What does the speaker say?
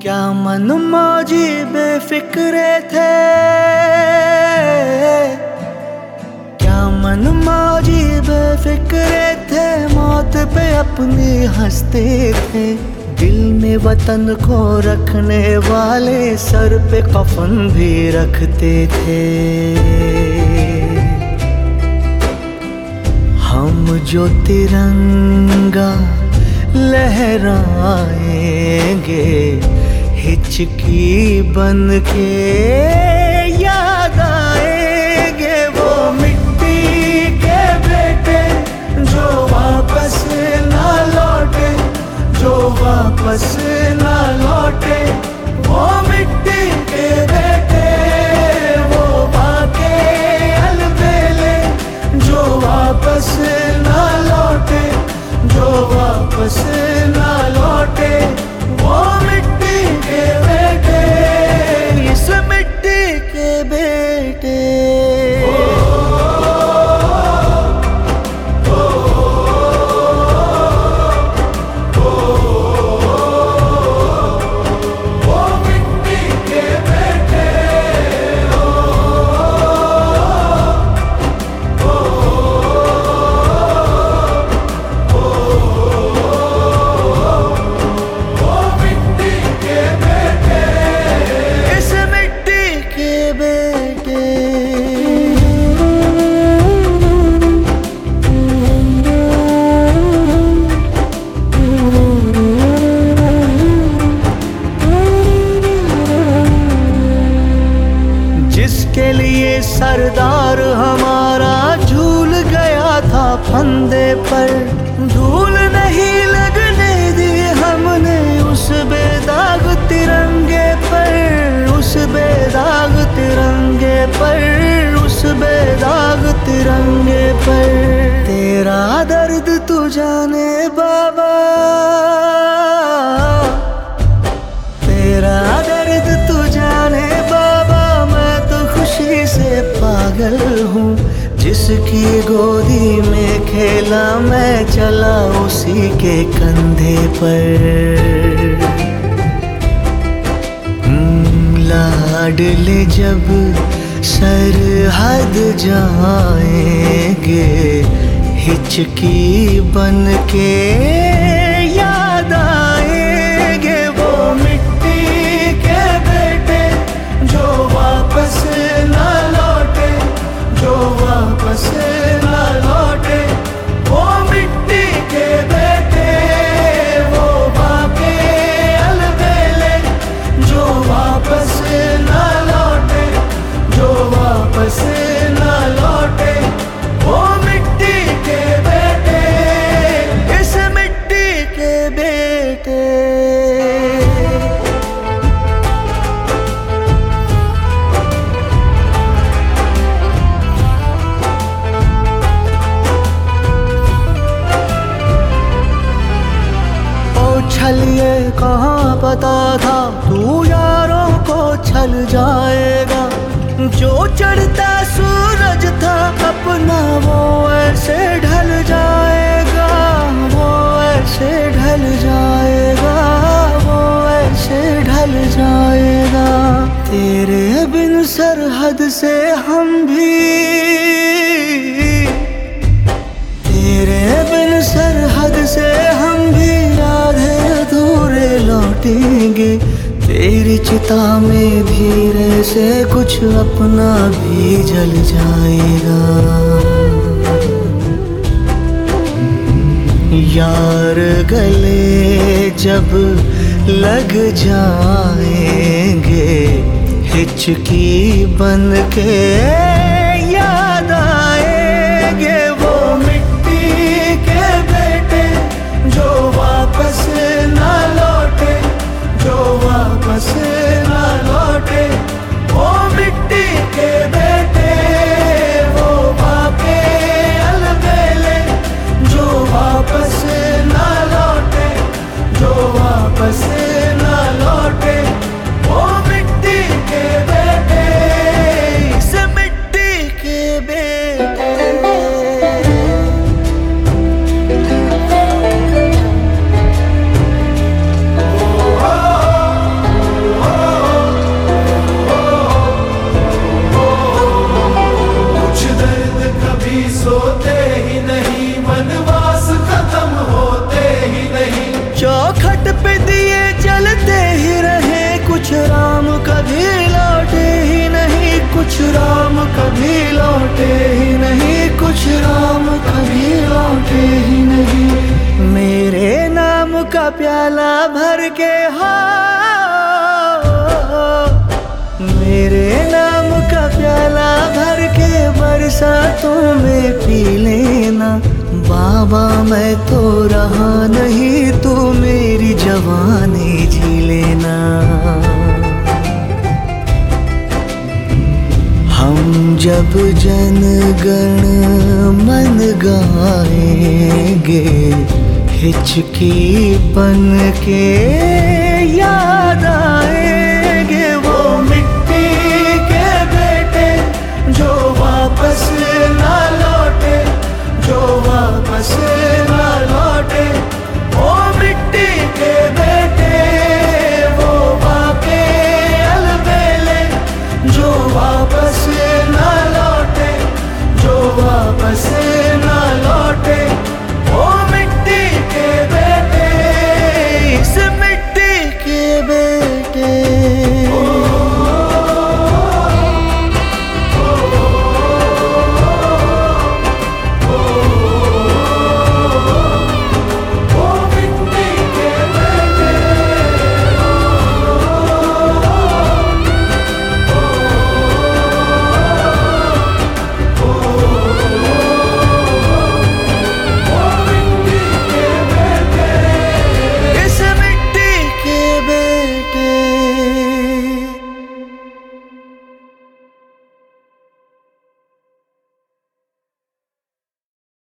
क्या मन मौजी बेफिक्रे थे, क्या मन मौजी बेफिक्रे थे, मौत पे अपनी हंसते थे। दिल में वतन को रखने वाले सर पे कफन भी रखते थे। हम जो तिरंगा लहराएंगे हिचकी बन के याद आएंगे, वो मिट्टी के बेटे जो वापस ना लौटे, जो वापस ना लौटे। वो मिट्टी के बेटे वो बाके अलबेले जो वापस ना लौटे, जो वापस ना लौटे। वो मिट्टी के बेटे, इस मिट्टी के बेटे। जिसके लिए सरदार हमारा झूल गया था फंदे पर, धूल नहीं लगने दी हमने उस बेदाग तिरंगे पर, उस बेदाग तिरंगे पर, उस बेदाग तिरंगे पर। तेरा दर्द तू जाने बाबा, तेरा दर्द तू जाने बाबा। मैं तो खुशी से पागल हूँ, जिसकी गोदी में खेला मैं चला उसी के कंधे पर। लाडले जब सरहद जाएंगे हिचकी बन के याद आएंगे, वो मिट्टी के बेटे जो वापस ना लौटे, जो वापस ना लौटे। वो मिट्टी के बेटे वो बाके अलबेले जो वापस ना लौटे, जो वापस ना लौटे। वो मिट्टी के बेटे, इस मिट्टी के बेटे। छलिए कहाँ पता था तू यारों को छल जाएगा, जो चढ़ता सूरज था अपना वो ऐसे ढल जाएगा, वो ऐसे ढल जाएगा, वो ऐसे ढल जाएगा। तेरे बिन सरहद से हम भी, तेरे बिन सरहद से हम भी आधे अधूरे लौटेंगे। तेरी चिता में धीरे से कुछ अपना भी जल जाएगा। यार गले जब लग जाएंगे हिचकी बन के याद आएंगे, वो मिट्टी के बेटे जो वापस ना लौटे, जो वापस ना लौटे। वो मिट्टी के बेटे वो बाके अलबेले जो वापस ना लौटे, जो वापस ना लौटे। वो मिट्टी के बेटे, इस मिट्टी लौटे ही नहीं, कुछ राम कभी लौटे ही नहीं। मेरे नाम का प्याला भर के मेरे नाम का प्याला भर के बरसातों में पी लेना। बाबा मैं तो रहा नहीं, तू मेरी जवानी जी लेना। हम जब जन गण मन गाएंगे, हिचकी बन के याद